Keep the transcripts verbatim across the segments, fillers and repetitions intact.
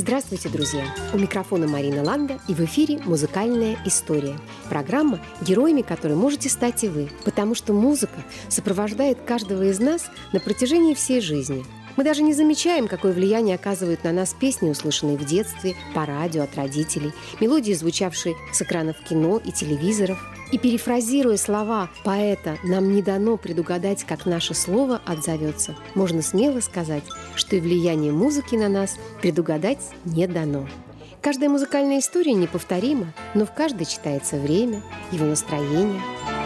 Здравствуйте, друзья! У микрофона Марина Ланда, и в эфире «Музыкальная история». Программа, героями которой можете стать и вы, потому что музыка сопровождает каждого из нас на протяжении всей жизни. Мы даже не замечаем, какое влияние оказывают на нас песни, услышанные в детстве, по радио, от родителей, мелодии, звучавшие с экранов кино и телевизоров. И перефразируя слова поэта «нам не дано предугадать, как наше слово отзовется», можно смело сказать, что и влияние музыки на нас предугадать не дано. Каждая музыкальная история неповторима, но в каждой читается время, его настроение.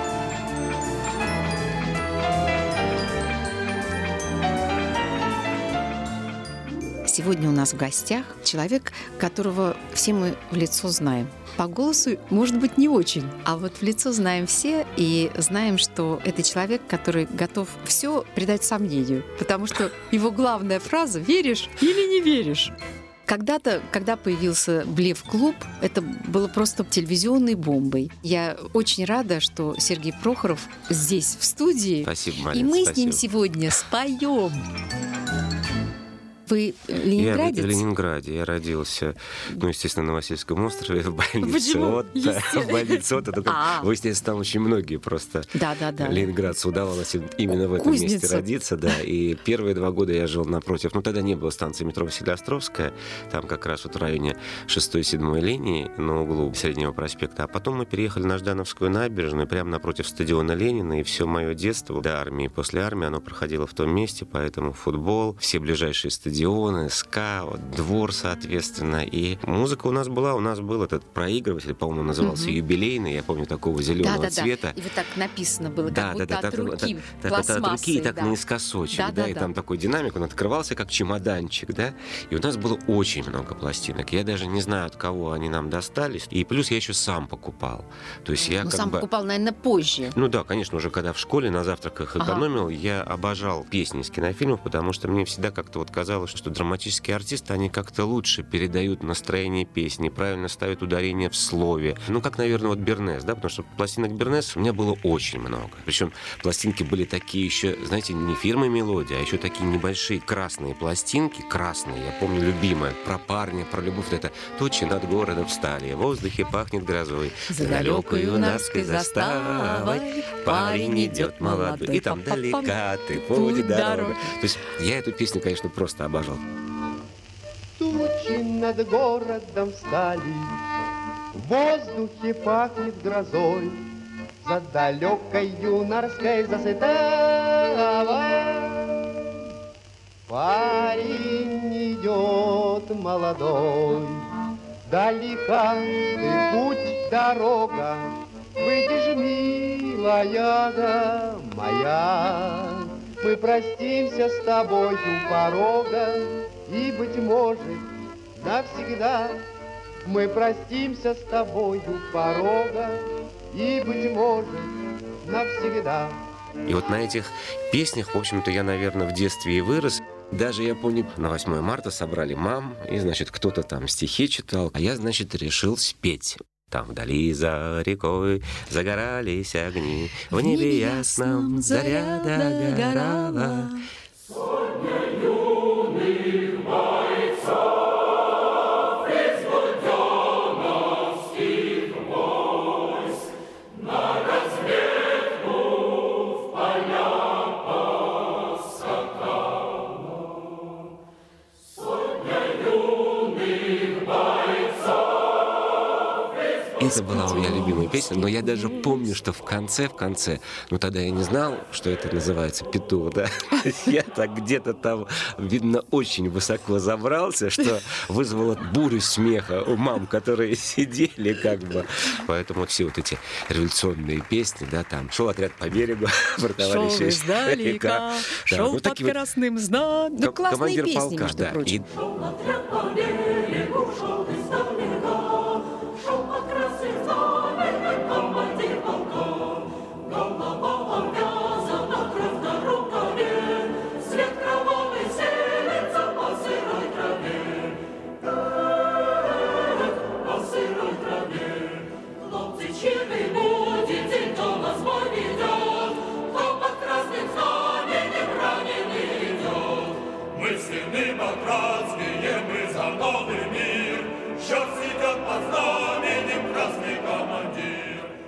Сегодня у нас в гостях человек, которого все мы в лицо знаем. По голосу, может быть, не очень, а вот в лицо знаем все и знаем, что это человек, который готов все предать сомнению, потому что его главная фраза «веришь или не веришь?». Когда-то, когда появился Блеф-клуб, это было просто телевизионной бомбой. Я очень рада, что Сергей Прохоров здесь, в студии. Спасибо, Марина, и мы спасибо. с ним сегодня споем. Вы ленинградец? Я в Ленинграде. Я родился, ну, естественно, на Васильевском острове, в больнице Отто. В больнице Отто. А. Выясняется, там очень многие просто Да, да, да. ленинградцу удавалось именно в этом Кузница. месте родиться. Да. И первые два года я жил напротив. Ну, тогда не было станции метро Василеостровская. Там как раз вот в районе шестой-седьмой линии на углу Среднего проспекта. А потом мы переехали на Ждановскую набережную, прямо напротив стадиона Ленина. И все мое детство до армии, после армии, оно проходило в том месте. Поэтому футбол, все ближайшие стадионы, стадионы, СКА, вот, двор, соответственно. И музыка у нас была, у нас был этот проигрыватель, по-моему, назывался угу. юбилейный, я помню, такого зеленого да, да, цвета. Да. И вот так написано было, да, как да, будто да, от так, руки, так, пластмассой. От руки и так да. наискосочек, да, да, да, и да. там такой динамик, он открывался как чемоданчик, да, и у нас было очень много пластинок. Я даже не знаю, от кого они нам достались. И плюс я еще сам покупал. То есть я ну, как сам бы... покупал, наверное, позже. Ну да, конечно, уже когда в школе на завтраках экономил, ага. я обожал песни из кинофильмов, потому что мне всегда как-то вот казалось, что драматические артисты, они как-то лучше передают настроение песни, правильно ставят ударение в слове. Ну, как, наверное, вот Бернес, да, потому что пластинок Бернес у меня было очень много. Причем пластинки были такие еще, знаете, не фирмы «Мелодия», а еще такие небольшие красные пластинки, красные, я помню, любимая, про парня, про любовь. Это «Тучи над городом встали, в воздухе пахнет грозой, за далекой Нарвской заставой парень идет молодой». И там далека ты путь дорога. То есть я эту песню, конечно, просто обожал. Тучи над городом встали, в воздухе пахнет грозой, за далекой Юнарской заставой парень идет молодой. Далека ты путь, дорога, выйдешь, милая моя, мы простимся с тобою у порога, и, быть может, навсегда мы простимся с тобою у порога, и, быть может, навсегда. И вот на этих песнях, в общем-то, я, наверное, в детстве и вырос. Даже, я помню, на восьмое марта собрали мам, и, значит, кто-то там стихи читал, а я, значит, решил спеть. Там вдали за рекой загорались огни, в небе ясном заря догорала. Это была у меня любимая песня, но я даже помню, что в конце, в конце, ну тогда я не знал, что это называется петух, да, я так где-то там, видно, очень высоко забрался, что вызвало бурю смеха у мам, которые сидели как бы. Поэтому вот все вот эти революционные песни, да, там, шел отряд по берегу, про товарища шел издалека, шел ну, под такие красным знаменем. Ну, классные песни, полка, между да, прочим. и... Мы сыны Патранские, мы за нам новый мир, счет цветет под знаменем красный командир.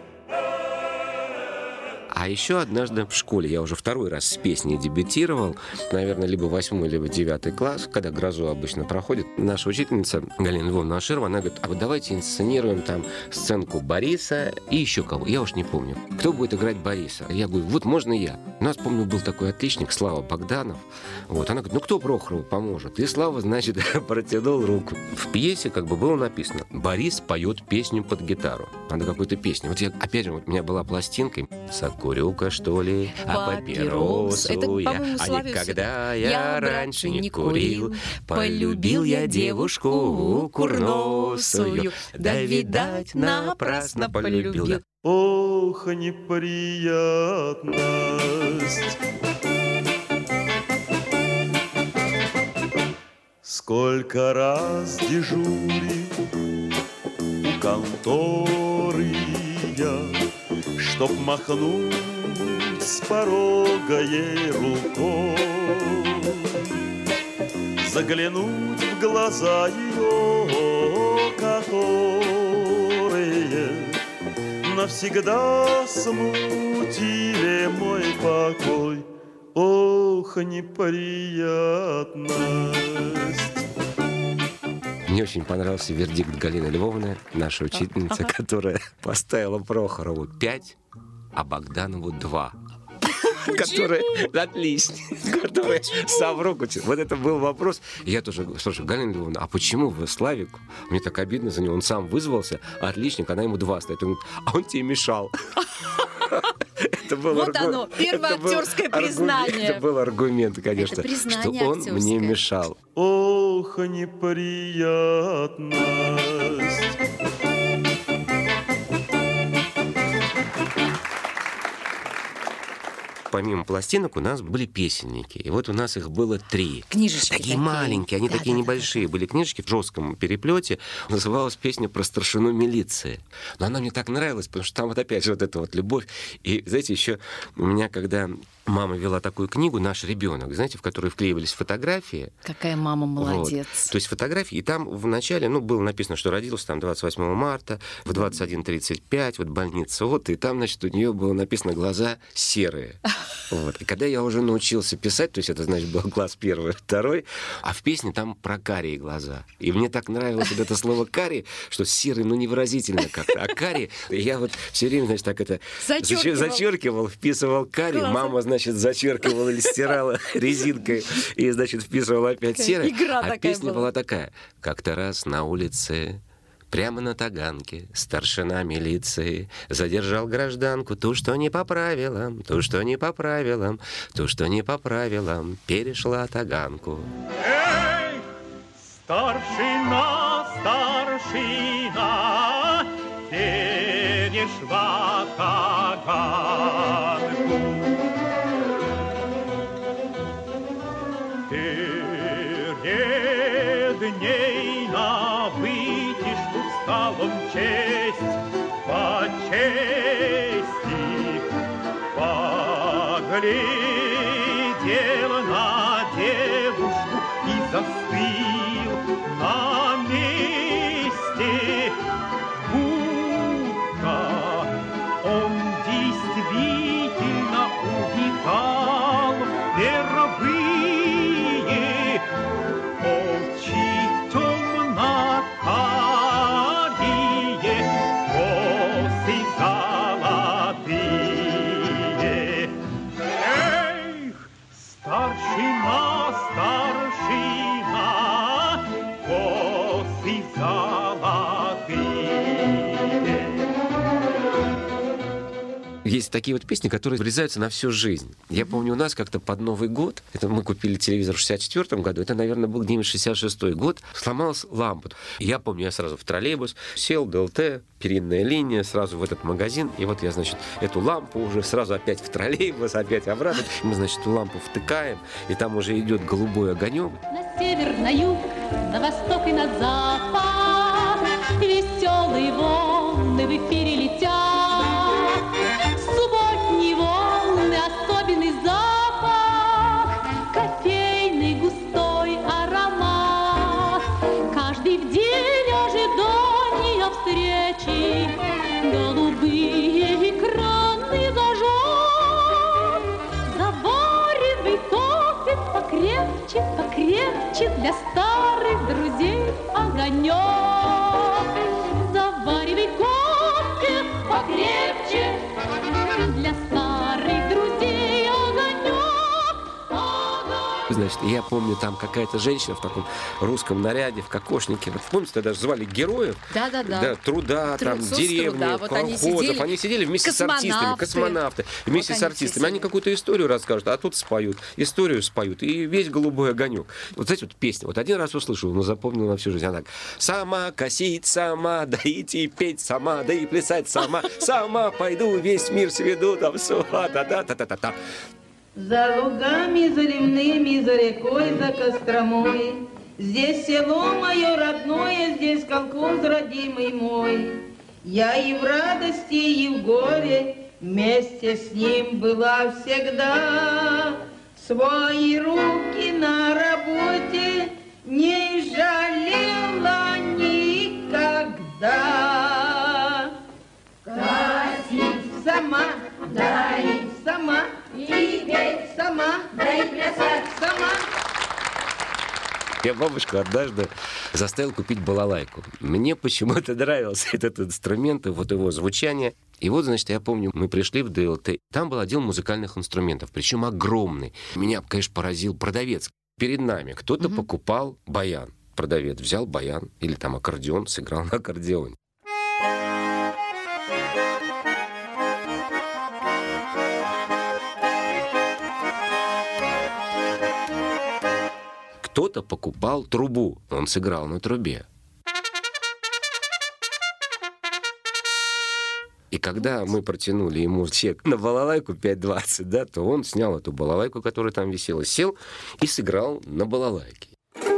А еще однажды в школе, я уже второй раз с песней дебютировал, наверное, либо восьмой, либо девятый класс, когда грозу обычно проходит. Наша учительница Галина Львовна Аширова, она говорит, а вот давайте инсценируем там сценку Бориса и еще кого, я уж не помню. Кто будет играть Бориса? Я говорю, вот можно я. У нас, помню, был такой отличник, Слава Богданов. Вот. Она говорит, ну кто Прохорову поможет? И Слава, значит, протянул руку. В пьесе как бы было написано, Борис поет песню под гитару. Надо какую-то песню. Вот я, опять же, вот у меня была пластинка, Сокурюка, что ли, а папиросу это, я, а никогда я, я раньше не курил. Полюбил я девушку курносую, да, видать, напрасно полюбил. Ох, неприятность! Сколько раз дежурил у конторы я, чтоб махнуть с порога ей рукой, заглянуть в глаза ее, которые навсегда смутили мой покой. Ох, неприятность! Мне очень понравился вердикт Галины Львовны, наша учительница, ага. которая поставила Прохорову пять, а Богданову два. Которая отлично, которая соврок. Вот это был вопрос. Я тоже слушаю, Галина Львовна, а почему вы Славику? Мне так обидно за него. Он сам вызвался, отличник, она ему два ставит. Он говорит, а он тебе мешал. Это был вот аргу... оно, первое это актерское был признание. Аргумент, это был аргумент, конечно, что он актерское. Мне мешал. Ох, неприятность. Помимо пластинок у нас были песенники. И вот у нас их было три. Книжечки такие. Такие маленькие, они да, такие да, небольшие. Да. Были книжечки в жестком переплете. Называлась песня про старшину милиции. Но она мне так нравилась, потому что там вот опять же вот эта вот любовь. И, знаете, еще у меня, когда мама вела такую книгу «Наш ребенок», знаете, в которой вклеивались фотографии. Какая мама молодец. Вот. То есть фотографии. И там в начале, ну, было написано, что родился там двадцать восьмого марта, в двадцать один тридцать пять, вот больница, вот. И там, значит, у нее было написано «глаза серые». Вот. И когда я уже научился писать, то есть это, значит, был класс первый, второй, а в песне там про карие глаза. И мне так нравилось вот это слово «карие», что серый, ну, невыразительно как-то. А карие, я вот все время, значит, так это зачеркивал, зачеркивал вписывал карие. Классно. Мама, значит, зачеркивала или стирала резинкой и, значит, вписывала опять серое. А песня была такая. Как-то раз на улице... Прямо на Таганке старшина милиции задержал гражданку, ту, что не по правилам, ту, что не по правилам, ту, что не по правилам, перешла Таганку. Эй, старшина, старшина, перешла Таганку. Перед ней на вытяжку встал он честь по чести, поглядел на девушку и застыл на месте, будто он действительно увидал впервые очи темно-карие, косы золотые. Эх, старшина, старшина, косы золотые. Есть такие вот песни, которые врезаются на всю жизнь. Я помню, у нас как-то под Новый год, это мы купили телевизор в шестьдесят четвёртом году, это, наверное, был где-нибудь шестьдесят шестой год, сломалась лампа. Я помню, я сразу в троллейбус сел, ДЛТ, перинная линия, сразу в этот магазин, и вот я, значит, эту лампу уже сразу опять в троллейбус, опять обратно. Мы, значит, эту лампу втыкаем, и там уже идет голубой огонек. На север, на юг, на восток и на запад веселые волны в эфире летят. Субботние волны, особенный запах, кофейный густой аромат. покрепче для старых друзей огонек. Заваривай кофе покрепче для старых друзей огонек. Огонек. Значит, я помню, там какая-то женщина в таком русском наряде, в кокошнике. Вот помните, тогда даже звали героев? Да-да-да. Да, труда, там, Трудцов, деревни, труда. Вот они колхозов. сидели, Они сидели вместе с артистами, космонавты. Вместе Вот с они артистами. все Они сидели. какую-то историю расскажут, а тут споют. Историю споют. И весь голубой огонек. Вот эти вот песни. Вот один раз услышал, но запомнил на всю жизнь. Она так: сама косить, сама доить и петь сама, да и плясать сама. Сама пойду, весь мир сведу, там все. Да-да-да-да-да-да. За лугами заливными, за рекой, за Костромой. Здесь село мое родное, здесь колхоз родимый мой. Я и в радости, и в горе вместе с ним была всегда. Свои руки на работе не жалела никогда. Красить сама, дарить сама, и петь сама, да и плясать сама. Я бабушку однажды заставил купить балалайку. Мне почему-то нравился этот инструмент, и вот его звучание. И вот, значит, я помню, мы пришли в ДЛТ. Там был отдел музыкальных инструментов, причем огромный. Меня, конечно, поразил продавец. Перед нами кто-то угу. покупал баян. Продавец взял баян или там аккордеон, сыграл на аккордеоне. Кто-то покупал трубу, он сыграл на трубе. И когда мы протянули ему чек на балалайку пять двадцать, да, то он снял эту балалайку, которая там висела, сел и сыграл на балалайке.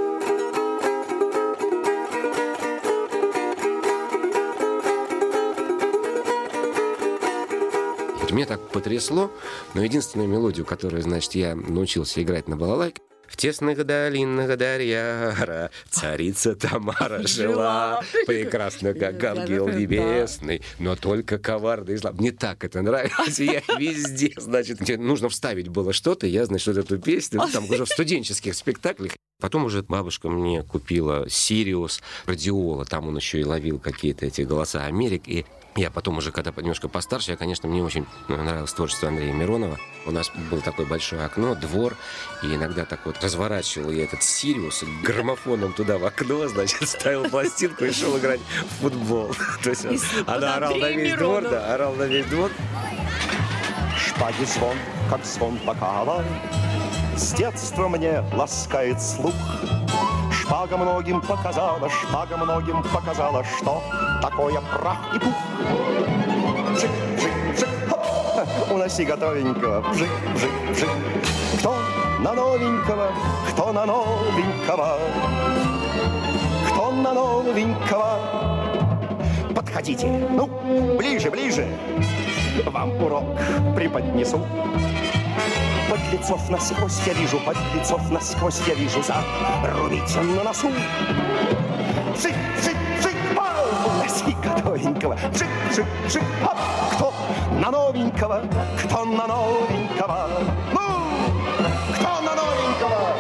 Меня так потрясло, но единственную мелодию, которую, значит, я научился играть на балалайке: в тесных долинах Дарьяра царица Тамара жила, прекрасно, как ангел небесный, но только коварный и зла. Мне так это нравилось, я везде, значит, мне нужно вставить было что-то, я, значит, вот эту песню, там уже в студенческих спектаклях. Потом уже бабушка мне купила Сириус, радиола, там он еще и ловил какие-то эти голоса Америк, и я потом уже, когда немножко постарше, я, конечно, мне очень нравилось творчество Андрея Миронова. У нас было такое большое окно, двор, и иногда так вот разворачивал я этот Сириус граммофоном туда в окно, значит, ставил пластинку и шел играть в футбол. То есть она орал на весь двор, да, орал на весь двор. Шпаги звон, как звон бокала, с детства мне ласкает слух. Шпага многим показала, шпага многим показала, что такое прах и пух. Вжик, вжик, вжик, хоп, уноси готовенького, вжик, вжик, вжик. Кто на новенького, кто на новенького, кто на новенького. Подходите, ну, ближе, ближе, вам урок преподнесу. Подлецов насквозь я вижу, подлецов насквозь я вижу, зарубите на носу. Вжик, вжик, вжик, пау, уноси готовенького, вжик, вжик, вжик, хоп. Кто на новенького, кто на новенького, ну, кто на новенького.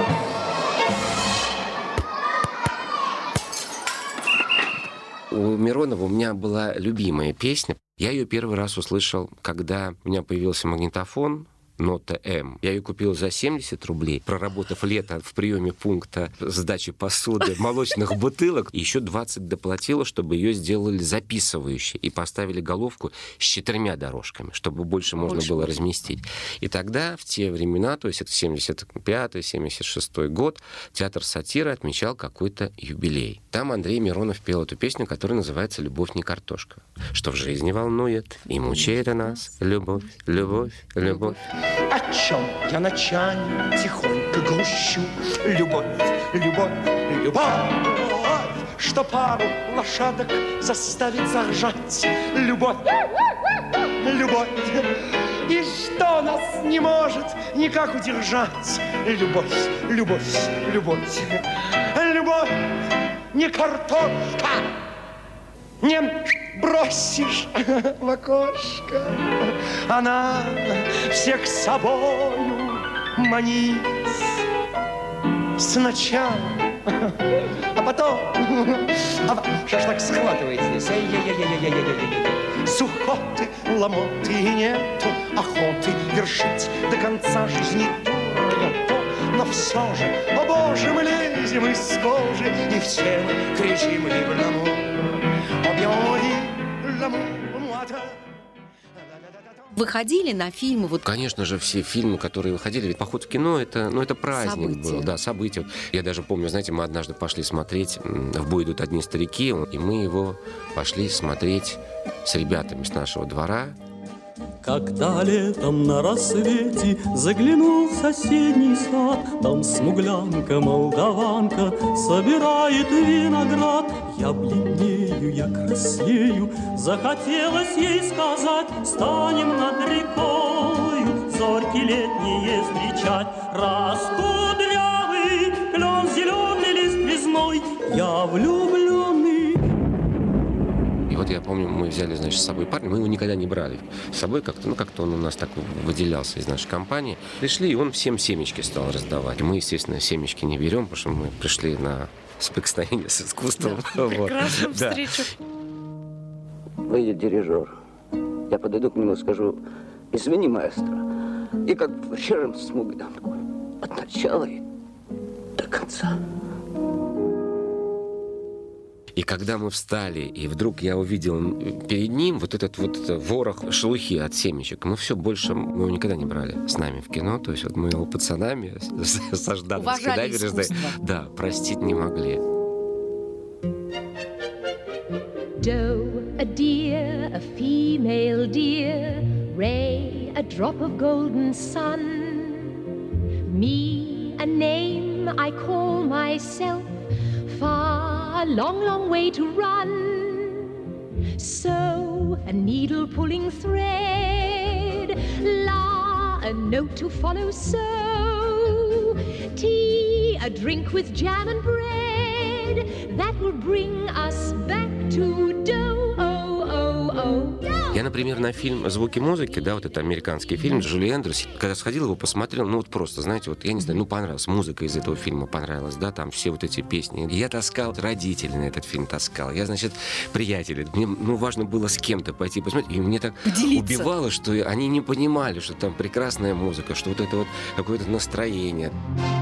У Миронова у меня была любимая песня. Я ее первый раз услышал, когда у меня появился магнитофон «Нота М». Я ее купил за семьдесят рублей, проработав лето в приеме пункта сдачи посуды молочных бутылок. И еще двадцать доплатила, чтобы ее сделали записывающей и поставили головку с четырьмя дорожками, чтобы больше можно больше было разместить. И тогда, в те времена, то есть это семьдесят пятый семьдесят шестой год, театр сатиры отмечал какой-то юбилей. Там Андрей Миронов пел эту песню, которая называется «Любовь не картошка». Что в жизни волнует и мучает нас любовь, любовь, любовь. О чем я ночами тихонько грущу? Любовь, любовь, любовь, что пару лошадок заставит заржать. Любовь, любовь, и что нас не может никак удержать. Любовь, любовь, любовь, любовь, не картошка, не бросишь в окошко. Она всех с собою манит. сначала, а потом... А что ж так схватывает здесь? Ай-яй-яй-яй-яй-яй-яй-яй. Сухоты, ломоты и нету охоты вершить до конца жизни дурное то. Но все же, о боже, мы лезем из кожи, и все мы кричим «Vive l'amour, oh bien vive l'amour, moi te». Выходили на фильмы? Вот... Конечно же, все фильмы, которые выходили, ведь поход в кино, это, ну, это праздник событие. был, да, событие. Я даже помню, знаете, мы однажды пошли смотреть «В бой идут одни старики», и мы его пошли смотреть с ребятами с нашего двора. Когда летом на рассвете заглянул в соседний сад, там смуглянка-молдаванка собирает виноград. Я бледнею, я краснею, захотелось ей сказать: станем над рекою зорьки летние встречать. Раскудрявый клен, зеленый лист резной, я влюбленный. И вот я помню, мы взяли, значит, с собой парня, мы его никогда не брали с собой, как-то, ну, как-то он у нас так выделялся из нашей компании. Пришли, и он всем семечки стал раздавать. Мы, естественно, семечки не берем, потому что мы пришли на соприкосновение с искусством. Да, прекрасную да. встречу. Выйдет дирижер. Я подойду к нему и скажу: извини, маэстро. И как в черном смуглянку. От начала и до конца. И когда мы встали, и вдруг я увидел перед ним вот этот вот ворох шелухи от семечек, мы все больше, мы его никогда не брали с нами в кино. То есть вот мы его пацанами со Ждановской набережной, да, простить не могли. Doe, a deer, a female deer, ray, a drop of golden sun. Me, a name I call myself, far, long, long way to run. So, a needle pulling thread, la, a note to follow. So, tea, a drink with jam and bread, that will bring us back to dough. Oh, oh, oh. Я, например, на фильм «Звуки музыки», да, вот это американский фильм с Джули Эндрюс, когда сходил его, посмотрел, ну вот просто, знаете, вот я не знаю, ну понравилась, музыка из этого фильма понравилась, да, там все вот эти песни. Я таскал, родители на этот фильм таскал, я, значит, приятели, мне, ну, важно было с кем-то пойти посмотреть, и мне так поделиться. Убивало, что они не понимали, что там прекрасная музыка, что вот это вот какое-то настроение.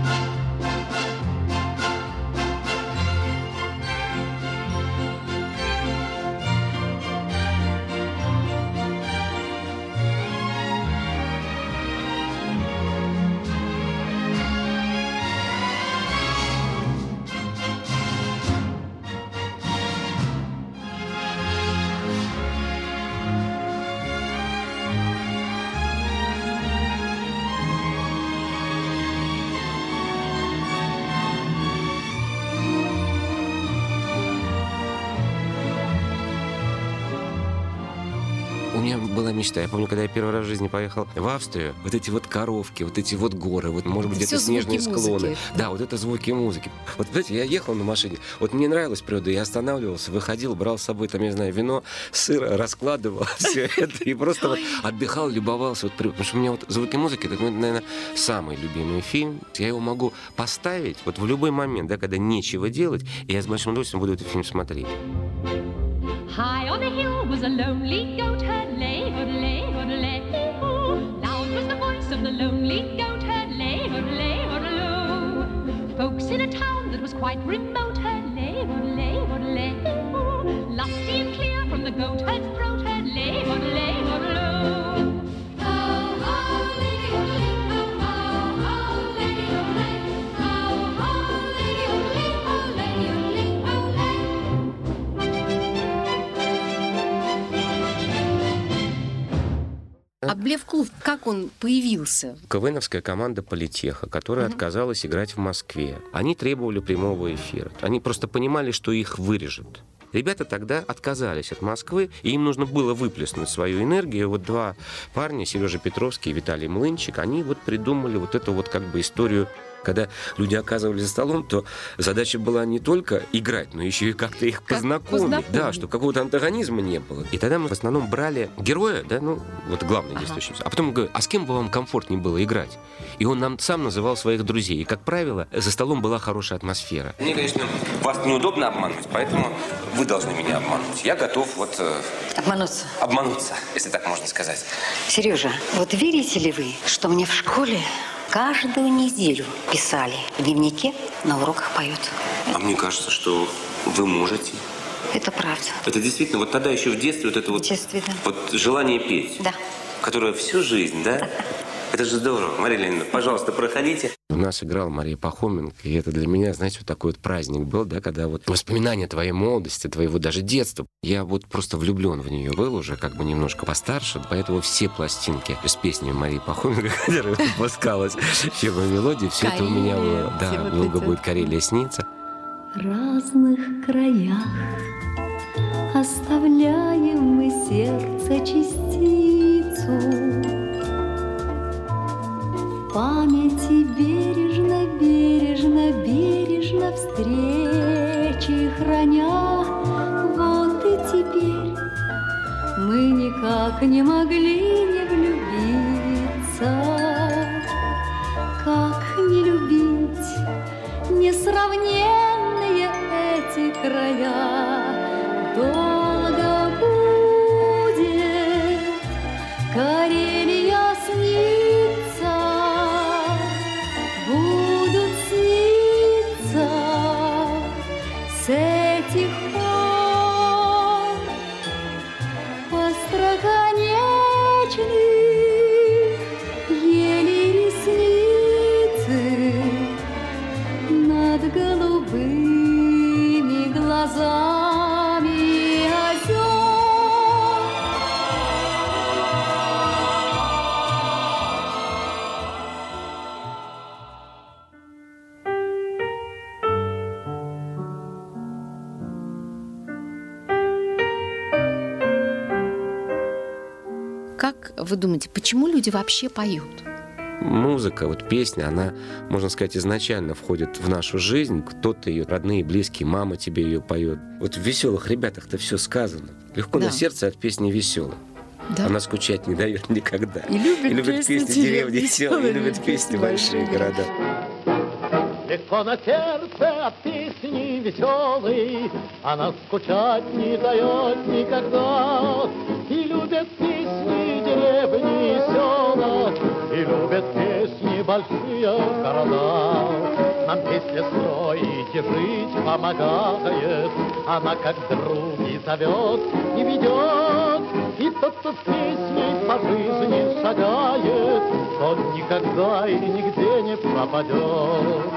У меня была мечта. Я помню, когда я первый раз в жизни поехал в Австрию, вот эти вот коровки, вот эти вот горы, вот, может быть, где-то снежные склоны. Музыки. Да, вот это звуки музыки. Вот, знаете, я ехал на машине, вот мне нравилась природа, я останавливался, выходил, брал с собой, там, я не знаю, вино, сыр, раскладывал все это и просто вот отдыхал, любовался. Вот, потому что у меня вот звуки музыки, это, ну, наверное, самый любимый фильм. Я его могу поставить вот в любой момент, да, когда нечего делать, и я с большим удовольствием буду этот фильм смотреть. High on the hill was a lonely goat herd, lay, lay, lay, oh. Loud was the voice of the lonely goat herd, lay, lay, low. Folks in a town that was quite remote, herd, lay, lay, lay, oh. Lusty and clear from the goat herd's throat, herd, lay, lay, low. А Блев-клуб, как он появился? КВНовская команда Политеха, которая uh-huh. отказалась играть в Москве. Они требовали прямого эфира. Они просто понимали, что их вырежут. Ребята тогда отказались от Москвы, и им нужно было выплеснуть свою энергию. Вот два парня, Сережа Петровский и Виталий Млынчик, они вот придумали вот эту вот как бы историю Когда люди оказывались за столом, то задача была не только играть, но еще и как-то их Как познакомить. познакомить. Да, чтобы какого-то антагонизма не было. И тогда мы в основном брали героя, да, ну, вот главный Ага. действующий. А потом говорю, а с кем бы вам комфортнее было играть? И он нам сам называл своих друзей. И, как правило, за столом была хорошая атмосфера. Мне, конечно, вас неудобно обмануть, поэтому вы должны меня обмануть. Я готов вот... э, Обмануться. обмануться, если так можно сказать. Сережа, вот верите ли вы, что мне в школе каждую неделю писали в дневнике, на уроках поют? А мне кажется, что вы можете. Это правда. Это действительно, вот тогда еще в детстве вот это вот, Детстве, да. вот желание петь, Да. которое всю жизнь, да? Это же здорово. Мария Леонидовна, пожалуйста, проходите. У нас играла Мария Пахоменко, и это для меня, знаете, вот такой вот праздник был, да, когда вот воспоминания твоей молодости, твоего даже детства. Я вот просто влюблен в нее был уже, как бы немножко постарше, поэтому все пластинки с песнями Марии Пахоменко, которая выпускалась в фирме «Мелодии», все это у меня было. Да, долго будет Карелия снится. В разных краях оставляем мы сердце частицу. В памяти бережно, бережно, бережно встречи храня. Вот и теперь мы никак не могли не влюбиться. Как не любить несравненные эти края? Долго будет Карелия снится, будут сниться с этих пор остроконечных еле ресницы над голубыми глазами озер. Как вы думаете, почему люди вообще поют? Музыка, вот песня, она, можно сказать, изначально входит в нашу жизнь. Кто-то ее родные, близкие, мама тебе ее поет. Вот в «Веселых ребятах»-то все сказано. Легко Да. на сердце от песни веселой. Да. Она скучать не дает никогда. И любит песни деревни веселые, и любит песни большие города. Легко на сердце от песни веселой, она скучать не дает никогда. И любят песни деревни и села, и любят песни большие города. Нам песня строить и жить помогает, она как друг и зовет, и ведет. И тот, кто с песней по жизни шагает, тот никогда и нигде не пропадет.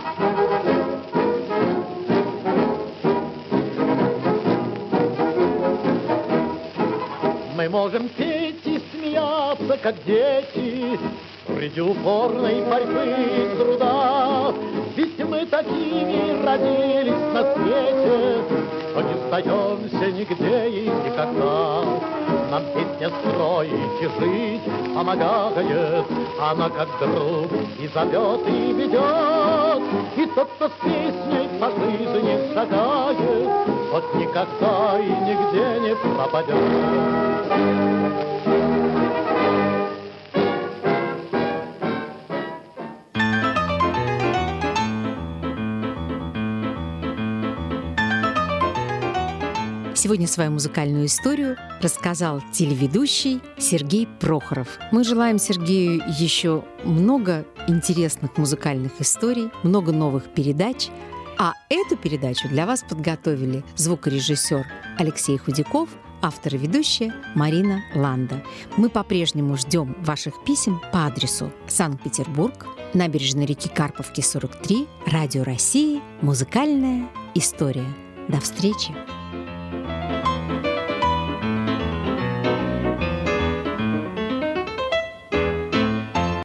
Мы можем петь и смеяться, как дети, среди упорной борьбы и труда. Ведь мы такими родились на свете, что не сдаемся нигде и никогда. Нам песня строить и жить помогает, она как друг и зовет, и ведет. И тот, кто с песней по жизни шагает, тот никогда и нигде не пропадет. Сегодня свою музыкальную историю рассказал телеведущий Сергей Прохоров. Мы желаем Сергею еще много интересных музыкальных историй, много новых передач. А эту передачу для вас подготовили звукорежиссер Алексей Худяков, автор и ведущая Марина Ланда. Мы по-прежнему ждем ваших писем по адресу Санкт-Петербург, набережная реки Карповки, сорок три, Радио России, музыкальная история. До встречи!